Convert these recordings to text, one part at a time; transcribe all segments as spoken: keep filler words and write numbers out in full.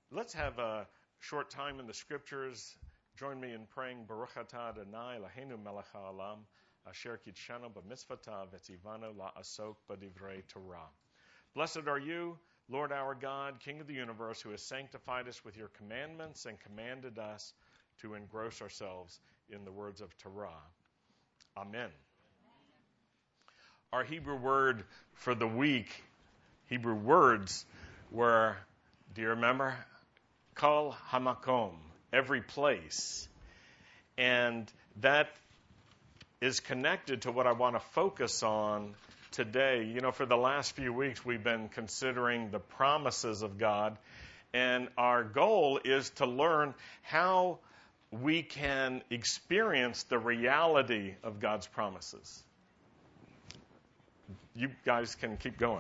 Let's have a short time in the scriptures. Join me in praying Baruch atah Adonai Eloheinu melech haolam asher kitshanu b'mitzvotav v'tzivanu la'asok b'divrei Torah. Blessed are you, Lord our God, King of the universe, who has sanctified us with your commandments and commanded us to engross ourselves in the words of Torah. Amen. Our Hebrew word for the week, Hebrew words were, do you remember? Kol hamakom, every place. And that is connected to what I want to focus on today. You know, for the last few weeks, we've been considering the promises of God. And our goal is to learn how we can experience the reality of God's promises. You guys can keep going.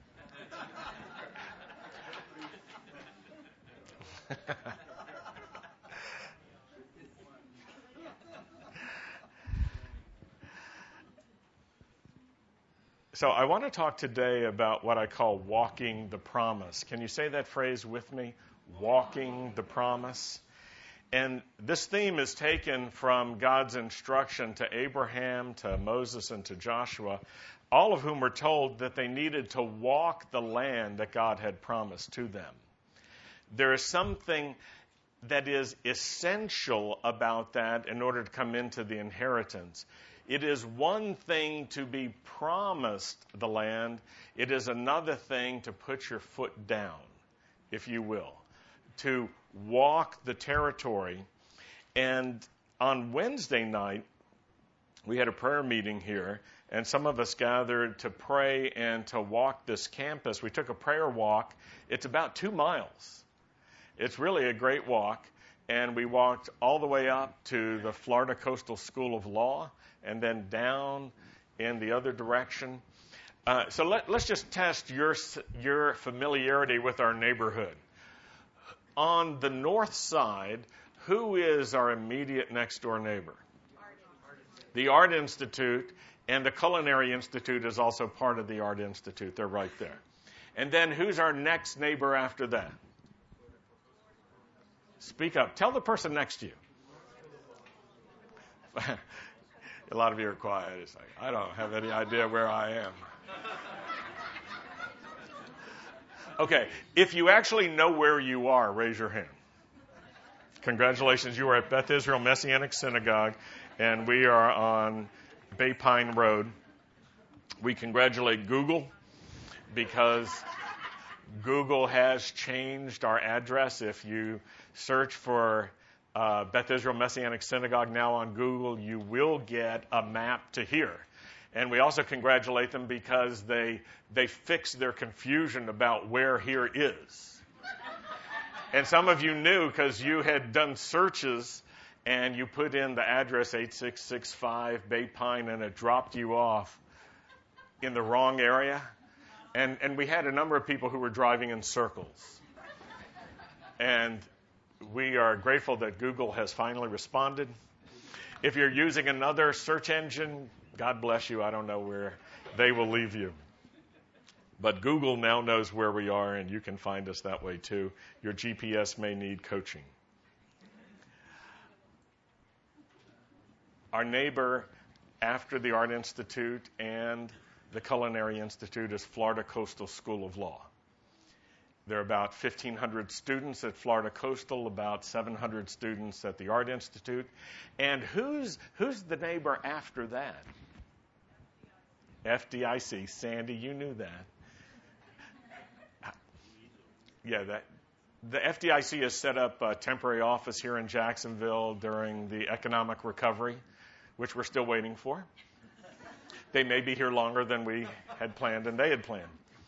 So I want to talk today about what I call walking the promise. Can you say that phrase with me? Walking the promise. And this theme is taken from God's instruction to Abraham, to Moses, and to Joshua, all of whom were told that they needed to walk the land that God had promised to them. There is something that is essential about that in order to come into the inheritance. It is one thing to be promised the land. It is another thing to put your foot down, if you will, to walk the territory. And on Wednesday night, we had a prayer meeting here, and some of us gathered to pray and to walk this campus. We took a prayer walk. It's about two miles. It's really a great walk, and we walked all the way up to the Florida Coastal School of Law and then down in the other direction. Uh, so let, let's just test your, your familiarity with our neighborhood. On the north side, who is our immediate next-door neighbor? The Art Institute, and the Culinary Institute is also part of the Art Institute. They're right there. And then who's our next neighbor after that? Speak up. Tell the person next to you. A lot of you are quiet. It's like, I don't have any idea where I am. Okay, if you actually know where you are, raise your hand. Congratulations, you are at Beth Israel Messianic Synagogue, and we are on Bay Pine Road. We congratulate Google because Google has changed our address. If you search for uh, Beth Israel Messianic Synagogue now on Google, you will get a map to here. And we also congratulate them because they they fixed their confusion about where here is. And some of you knew because you had done searches and you put in the address eight six six five Bay Pine and it dropped you off in the wrong area. And and we had a number of people who were driving in circles. And we are grateful that Google has finally responded. If you're using another search engine, God bless you. I don't know where they will leave you. But Google now knows where we are, and you can find us that way too. Your G P S may need coaching. Our neighbor after the Art Institute and the Culinary Institute is Florida Coastal School of Law. There are about fifteen hundred students at Florida Coastal, about seven hundred students at the Art Institute. And who's who's the neighbor after that? F D I C. Sandy, you knew that. Yeah, that the F D I C has set up a temporary office here in Jacksonville during the economic recovery, which we're still waiting for. They may be here longer than we had planned and they had planned.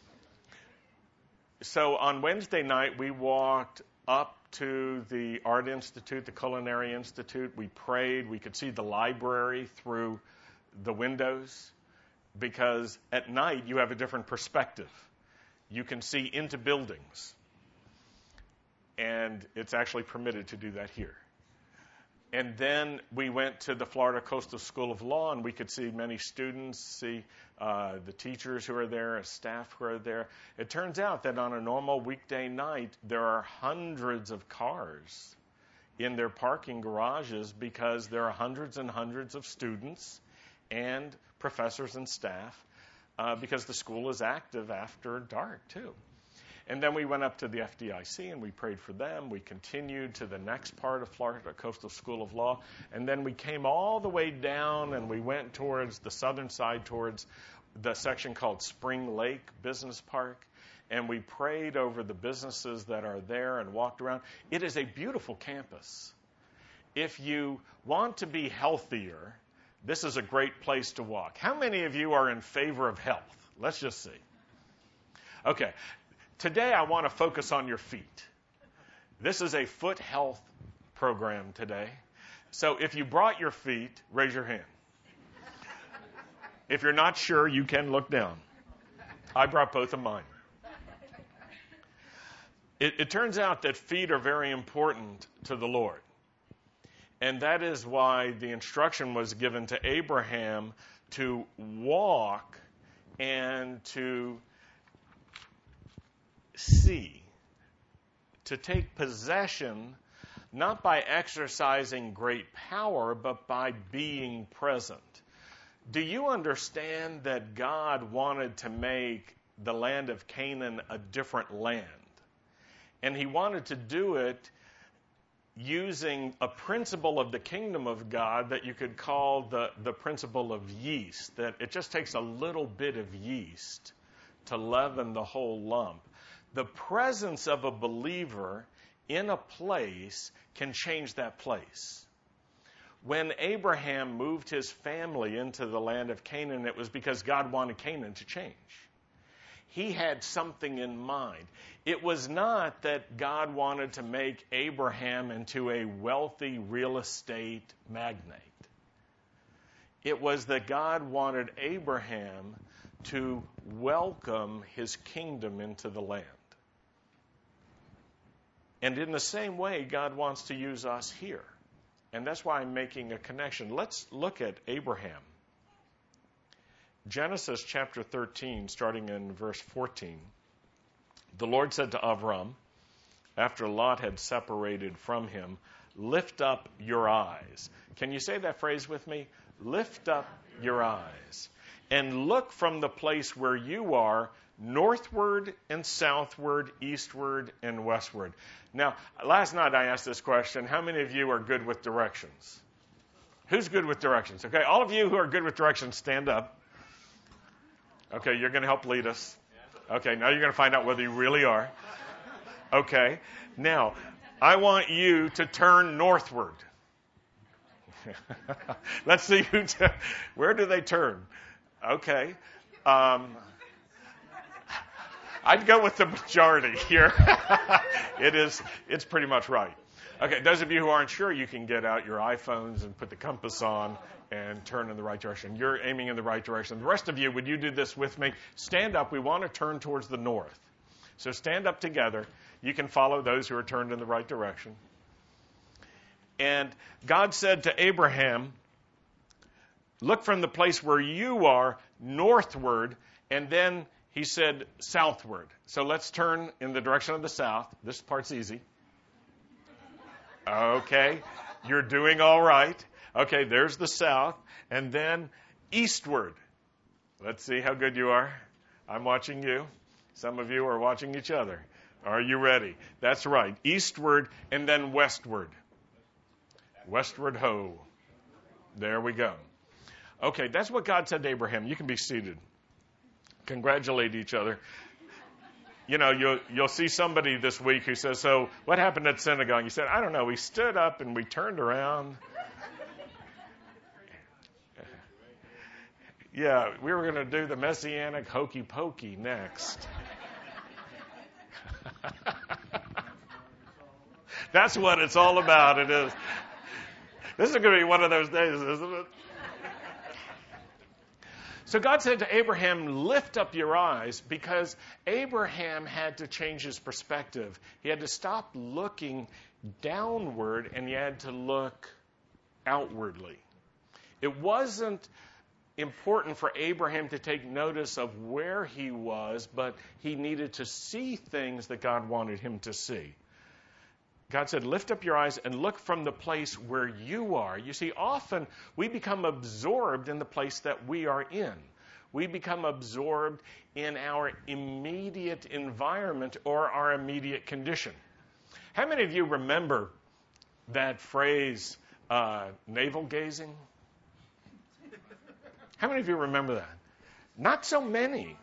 So on Wednesday night, we walked up to the Art Institute, the Culinary Institute. We prayed. We could see the library through the windows because at night you have a different perspective. You can see into buildings. And it's actually permitted to do that here. And then we went to the Florida Coastal School of Law, and we could see many students, see uh, the teachers who are there, staff who are there. It turns out that on a normal weekday night, there are hundreds of cars in their parking garages because there are hundreds and hundreds of students and professors and staff uh, because the school is active after dark, too. And then we went up to the F D I C and we prayed for them. We continued to the next part of Florida Coastal School of Law. And then we came all the way down and we went towards the southern side, towards the section called Spring Lake Business Park. And we prayed over the businesses that are there and walked around. It is a beautiful campus. If you want to be healthier, this is a great place to walk. How many of you are in favor of health? Let's just see. Okay. Today, I want to focus on your feet. This is a foot health program today. So if you brought your feet, raise your hand. If you're not sure, you can look down. I brought both of mine. It, it turns out that feet are very important to the Lord. And that is why the instruction was given to Abraham to walk and to see, to take possession, not by exercising great power, but by being present. Do you understand that God wanted to make the land of Canaan a different land? And he wanted to do it using a principle of the kingdom of God that you could call the, the principle of yeast, that it just takes a little bit of yeast to leaven the whole lump. The presence of a believer in a place can change that place. When Abraham moved his family into the land of Canaan, it was because God wanted Canaan to change. He had something in mind. It was not that God wanted to make Abraham into a wealthy real estate magnate. It was that God wanted Abraham to welcome his kingdom into the land. And in the same way, God wants to use us here. And that's why I'm making a connection. Let's look at Abraham. Genesis chapter thirteen, starting in verse fourteen. The Lord said to Avram, after Lot had separated from him, lift up your eyes. Can you say that phrase with me? Lift up your eyes and look from the place where you are northward and southward, eastward and westward. Now, last night I asked this question. How many of you are good with directions? Who's good with directions? Okay, all of you who are good with directions, stand up. Okay, you're going to help lead us. Okay, now you're going to find out whether you really are. Okay, now, I want you to turn northward. Let's see who, t- where do they turn? Okay. Um, I'd go with the majority here. It is, it's pretty much right. Okay, those of you who aren't sure, you can get out your iPhones and put the compass on and turn in the right direction. You're aiming in the right direction. The rest of you, would you do this with me? Stand up. We want to turn towards the north. So stand up together. You can follow those who are turned in the right direction. And God said to Abraham, look from the place where you are northward, and then he said southward. So let's turn in the direction of the south. This part's easy. Okay, you're doing all right. Okay, there's the south. And then eastward. Let's see how good you are. I'm watching you. Some of you are watching each other. Are you ready? That's right. Eastward and then westward. Westward ho. There we go. Okay, that's what God said to Abraham. You can be seated. Congratulate each other. You know, you'll, you'll see somebody this week who says, so what happened at synagogue? You said, I don't know. We stood up and we turned around. Yeah, we were going to do the Messianic hokey pokey next. That's what it's all about. It is. This is going to be one of those days, isn't it? So God said to Abraham, lift up your eyes, because Abraham had to change his perspective. He had to stop looking downward and he had to look outwardly. It wasn't important for Abraham to take notice of where he was, but he needed to see things that God wanted him to see. God said, lift up your eyes and look from the place where you are. You see, often we become absorbed in the place that we are in. We become absorbed in our immediate environment or our immediate condition. How many of you remember that phrase, uh, navel gazing? How many of you remember that? Not so many.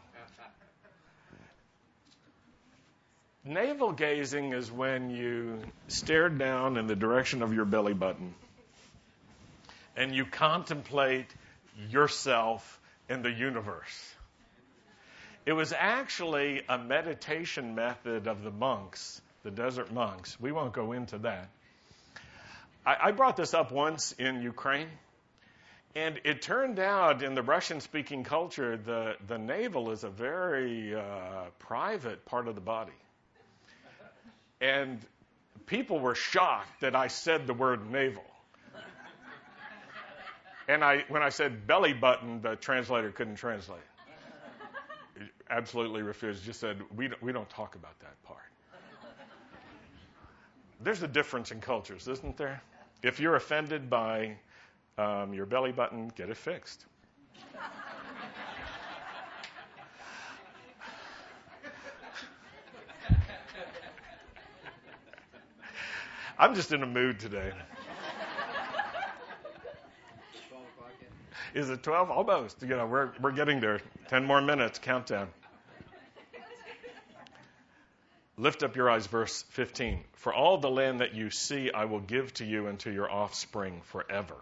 Navel gazing is when you stare down in the direction of your belly button and you contemplate yourself in the universe. It was actually a meditation method of the monks, the desert monks. We won't go into that. I, I brought this up once in Ukraine, and it turned out in the Russian-speaking culture, the, the navel is a very uh, private part of the body. And people were shocked that I said the word navel. And I, when I said belly button, the translator couldn't translate. He absolutely refused. Just said, we don't, we don't talk about that part. There's a difference in cultures, isn't there? If you're offended by um, your belly button, get it fixed. I'm just in a mood today. Is it twelve? Almost. You know, we're we're getting there. Ten more minutes. Countdown. Lift up your eyes, verse fifteen. For all the land that you see, I will give to you and to your offspring forever.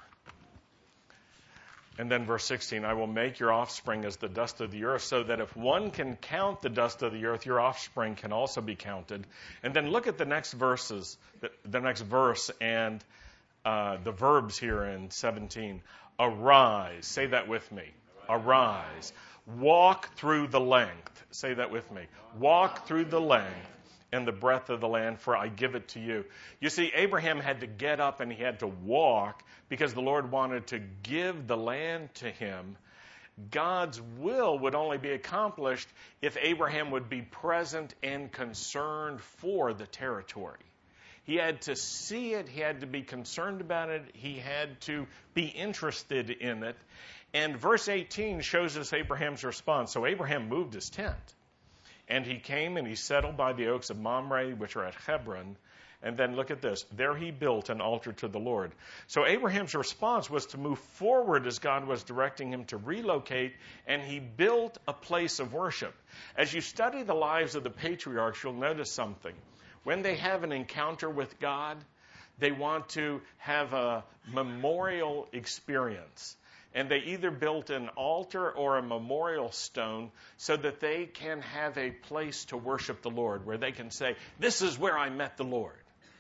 And then verse sixteen, I will make your offspring as the dust of the earth, so that if one can count the dust of the earth, your offspring can also be counted. And then look at the next verses, the, the next verse, and uh, the verbs here in seventeen. Arise. Say that with me. Arise. Walk through the length. Say that with me. Walk through the length and the breadth of the land, for I give it to you. You see, Abraham had to get up and he had to walk because the Lord wanted to give the land to him. God's will would only be accomplished if Abraham would be present and concerned for the territory. He had to see it. He had to be concerned about it. He had to be interested in it. And verse eighteen shows us Abraham's response. So Abraham moved his tent. And he came and he settled by the oaks of Mamre, which are at Hebron. And then look at this. There he built an altar to the Lord. So Abraham's response was to move forward as God was directing him to relocate, and he built a place of worship. As you study the lives of the patriarchs, you'll notice something. When they have an encounter with God, they want to have a memorial experience. And they either built an altar or a memorial stone so that they can have a place to worship the Lord, where they can say, this is where I met the Lord.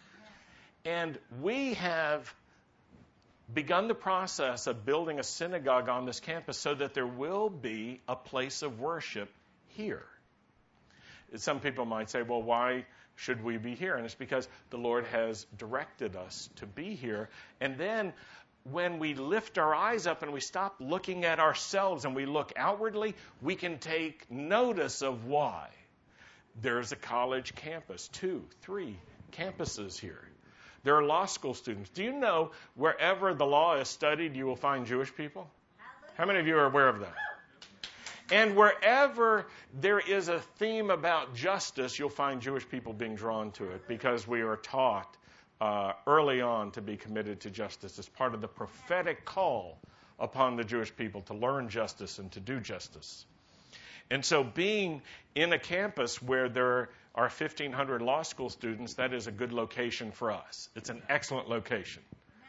And we have begun the process of building a synagogue on this campus so that there will be a place of worship here. Some people might say, well, why should we be here? And it's because the Lord has directed us to be here. And then when we lift our eyes up and we stop looking at ourselves and we look outwardly, we can take notice of why. There's a college campus, two, three campuses here. There are law school students. Do you know wherever the law is studied, you will find Jewish people? How many of you are aware of that? And wherever there is a theme about justice, you'll find Jewish people being drawn to it because we are taught uh, early on to be committed to justice as part of the prophetic call upon the Jewish people to learn justice and to do justice. And so being in a campus where there are fifteen hundred law school students, that is a good location for us. It's an excellent location.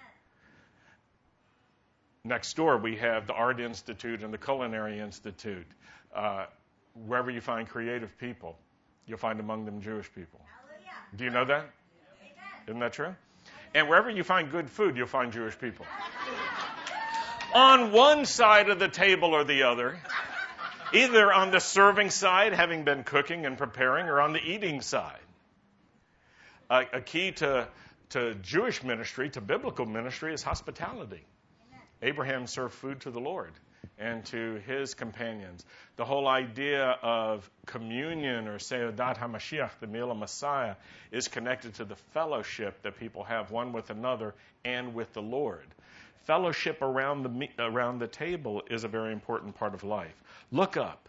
Next door, we have the Art Institute and the Culinary Institute. Uh, wherever you find creative people, you'll find among them Jewish people. Hallelujah. Do you know that? Isn't that true? And wherever you find good food, you'll find Jewish people. On one side of the table or the other, either on the serving side, having been cooking and preparing, or on the eating side. Uh, a key to to Jewish ministry, to biblical ministry, is hospitality. Amen. Abraham served food to the Lord and to his companions. The whole idea of communion, or Seudat HaMashiach, the meal of Messiah, is connected to the fellowship that people have one with another and with the Lord. Fellowship around the around the table is a very important part of life. Look up.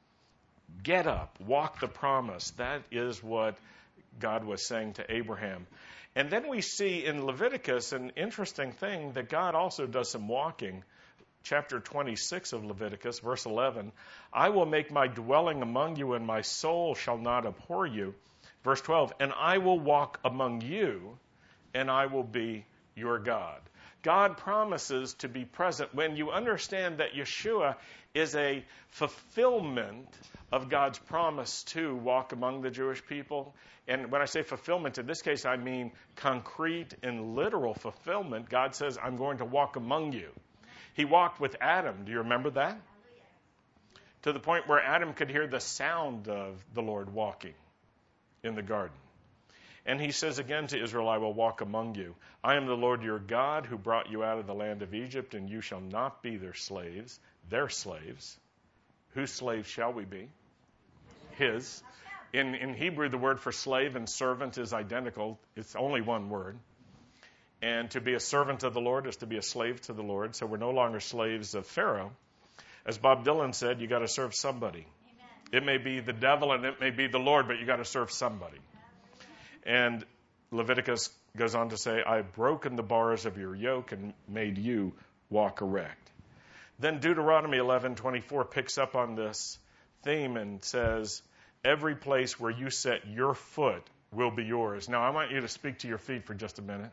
Get up. Walk the promise. That is what God was saying to Abraham. And then we see in Leviticus an interesting thing, that God also does some walking. Chapter twenty-six of Leviticus, verse eleven, I will make my dwelling among you, and my soul shall not abhor you. Verse twelve, and I will walk among you, and I will be your God. God promises to be present. When you understand that Yeshua is a fulfillment of God's promise to walk among the Jewish people, and when I say fulfillment, in this case I mean concrete and literal fulfillment. God says, I'm going to walk among you. He walked with Adam. Do you remember that? To the point where Adam could hear the sound of the Lord walking in the garden. And he says again to Israel, I will walk among you. I am the Lord your God who brought you out of the land of Egypt, and you shall not be their slaves, their slaves. Whose slaves shall we be? His. In, in Hebrew, the word for slave and servant is identical. It's only one word. And to be a servant of the Lord is to be a slave to the Lord. So we're no longer slaves of Pharaoh. As Bob Dylan said, you got to serve somebody. Amen. It may be the devil and it may be the Lord, but you got to serve somebody. And Leviticus goes on to say, I've broken the bars of your yoke and made you walk erect. Then Deuteronomy eleven twenty-four picks up on this theme and says, every place where you set your foot will be yours. Now, I want you to speak to your feet for just a minute.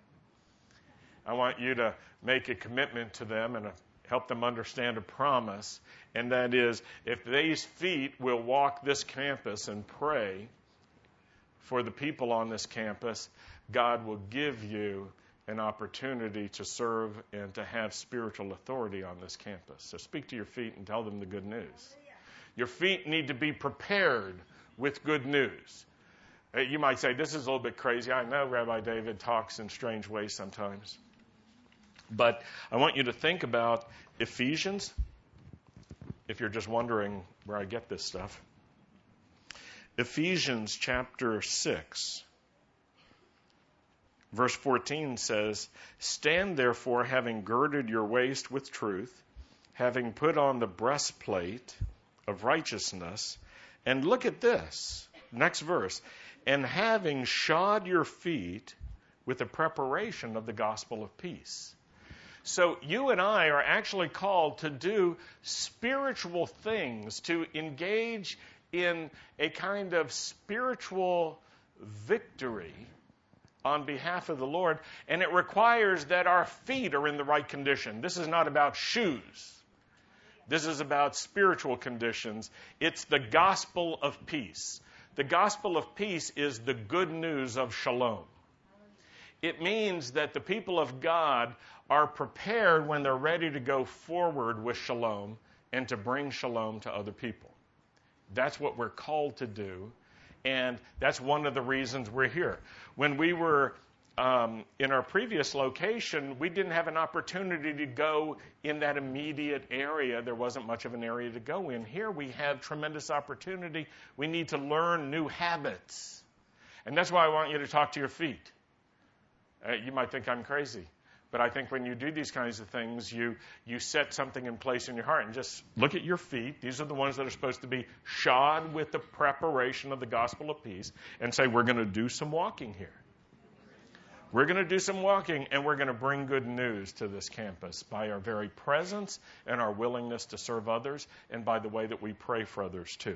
I want you to make a commitment to them and help them understand a promise. And that is, if these feet will walk this campus and pray for the people on this campus, God will give you an opportunity to serve and to have spiritual authority on this campus. So speak to your feet and tell them the good news. Your feet need to be prepared with good news. You might say, this is a little bit crazy. I know Rabbi David talks in strange ways sometimes. But I want you to think about Ephesians, if you're just wondering where I get this stuff. Ephesians chapter six, verse fourteen says, stand therefore, having girded your waist with truth, having put on the breastplate of righteousness, and look at this, next verse, and having shod your feet with the preparation of the gospel of peace. So you and I are actually called to do spiritual things, to engage in a kind of spiritual victory on behalf of the Lord, and it requires that our feet are in the right condition. This is not about shoes. This is about spiritual conditions. It's the gospel of peace. The gospel of peace is the good news of shalom. It means that the people of God are prepared when they're ready to go forward with shalom and to bring shalom to other people. That's what we're called to do, and that's one of the reasons we're here. When we were um, in our previous location, we didn't have an opportunity to go in that immediate area. There wasn't much of an area to go in. Here we have tremendous opportunity. We need to learn new habits, and that's why I want you to talk to your feet. Uh, you might think I'm crazy, but I think when you do these kinds of things, you you set something in place in your heart. And just look at your feet. These are the ones that are supposed to be shod with the preparation of the gospel of peace, and say, we're going to do some walking here. We're going to do some walking, and we're going to bring good news to this campus by our very presence and our willingness to serve others, and by the way that we pray for others too.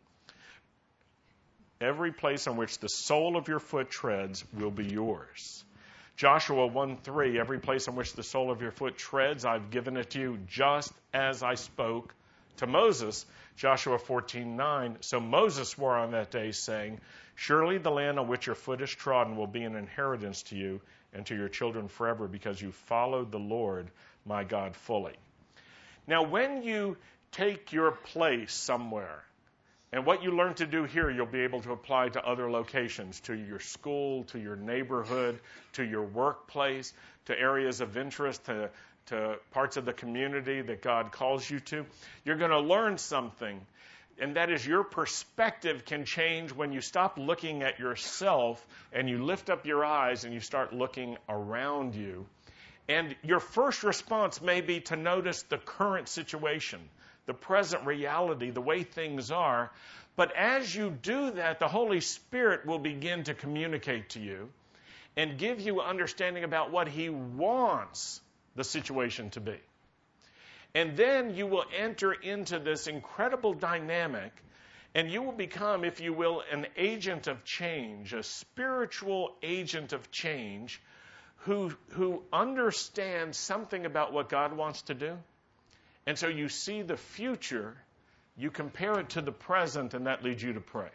Every place on which the sole of your foot treads will be yours. Joshua one three, every place on which the sole of your foot treads, I've given it to you, just as I spoke to Moses. Joshua fourteen nine, so Moses swore on that day, saying, surely the land on which your foot is trodden will be an inheritance to you and to your children forever, because you followed the Lord my God fully. Now, when you take your place somewhere, And what you learn to do here, you'll be able to apply to other locations, to your school, to your neighborhood, to your workplace, to areas of interest, to, to parts of the community that God calls you to. You're going to learn something, and that is your perspective can change when you stop looking at yourself and you lift up your eyes and you start looking around you. And your first response may be to notice the current situation, the present reality, the way things are. But as you do that, the Holy Spirit will begin to communicate to you and give you understanding about what He wants the situation to be. And then you will enter into this incredible dynamic, and you will become, if you will, an agent of change, a spiritual agent of change who, who understands something about what God wants to do. And so you see the future, you compare it to the present, and that leads you to pray.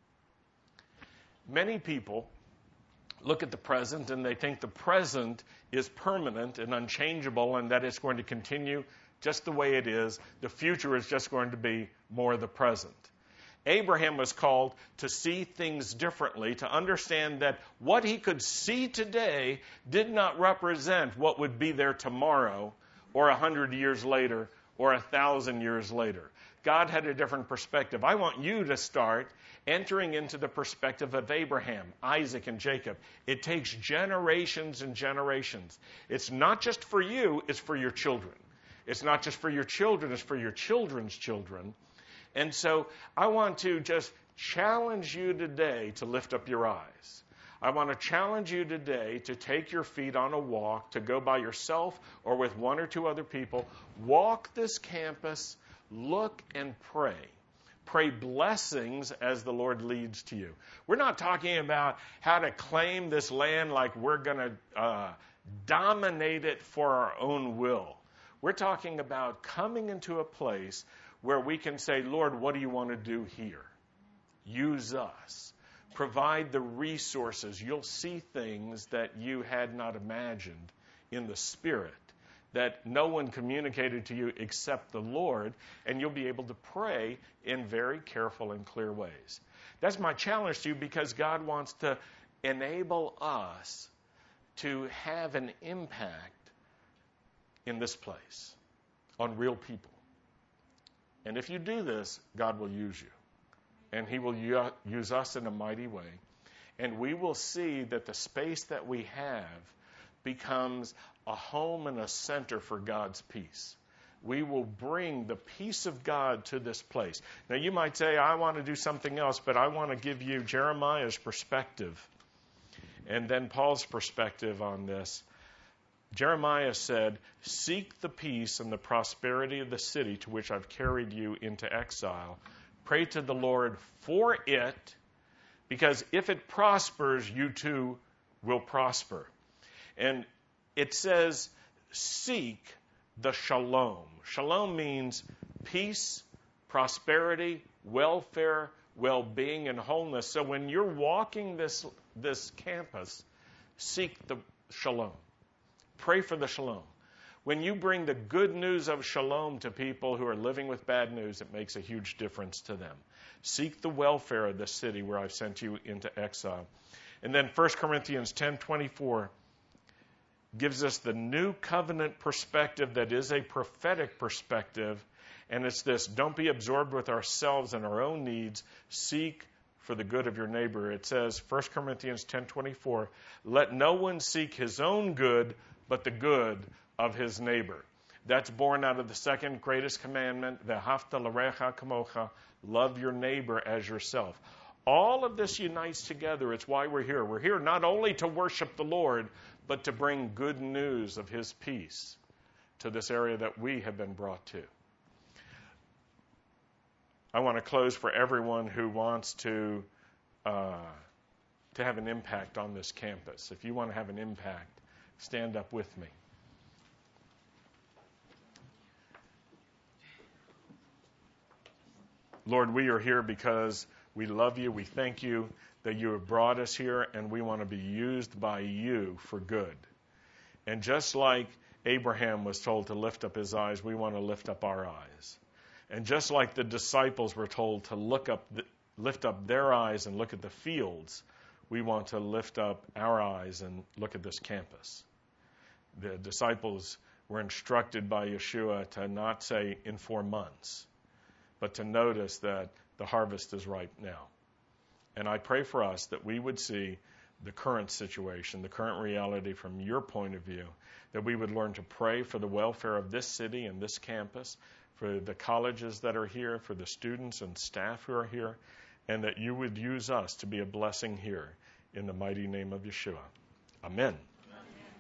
Many people look at the present and they think the present is permanent and unchangeable and that it's going to continue just the way it is. The future is just going to be more the present. Abraham was called to see things differently, to understand that what he could see today did not represent what would be there tomorrow or a hundred years later or a thousand years later. God had a different perspective. I want you to start entering into the perspective of Abraham, Isaac, and Jacob. It takes generations and generations. It's not just for you, it's for your children. It's not just for your children, it's for your children's children. And so I want to just challenge you today to lift up your eyes. I want to challenge you today to take your feet on a walk, to go by yourself or with one or two other people. Walk this campus, look and pray. Pray blessings as the Lord leads to you. We're not talking about how to claim this land like we're going to uh, dominate it for our own will. We're talking about coming into a place where we can say, Lord, what do you want to do here? Use us. Provide the resources. You'll see things that you had not imagined in the Spirit, that no one communicated to you except the Lord, and you'll be able to pray in very careful and clear ways. That's my challenge to you, because God wants to enable us to have an impact in this place on real people. And if you do this, God will use you. And He will u- use us in a mighty way. And we will see that the space that we have becomes a home and a center for God's peace. We will bring the peace of God to this place. Now, you might say, I want to do something else, but I want to give you Jeremiah's perspective and then Paul's perspective on this. Jeremiah said, seek the peace and the prosperity of the city to which I've carried you into exile. Pray to the Lord for it, because if it prospers, you too will prosper. And it says, seek the shalom. Shalom means peace, prosperity, welfare, well-being, and wholeness. So when you're walking this, this campus, seek the shalom. Pray for the shalom. When you bring the good news of shalom to people who are living with bad news, it makes a huge difference to them. Seek the welfare of the city where I've sent you into exile. And then First Corinthians ten twenty-four gives us the new covenant perspective that is a prophetic perspective. And it's this: don't be absorbed with ourselves and our own needs. Seek for the good of your neighbor. It says, First Corinthians ten twenty-four, let no one seek his own good, but the good of his neighbor. That's born out of the second greatest commandment, V'ahavta l'recha kamocha, love your neighbor as yourself. All of this unites together. It's why we're here. We're here not only to worship the Lord, but to bring good news of His peace to this area that we have been brought to. I want to close for everyone who wants to uh, to have an impact on this campus. If you want to have an impact, stand up with me. Lord, we are here because we love you. We thank you that you have brought us here, and we want to be used by you for good. And just like Abraham was told to lift up his eyes, we want to lift up our eyes. And just like the disciples were told to look up, the, lift up their eyes and look at the fields, we want to lift up our eyes and look at this campus. The disciples were instructed by Yeshua to not say in four months, but to notice that the harvest is ripe now. And I pray for us that we would see the current situation, the current reality from your point of view, that we would learn to pray for the welfare of this city and this campus, for the colleges that are here, for the students and staff who are here, and that you would use us to be a blessing here in the mighty name of Yeshua. Amen.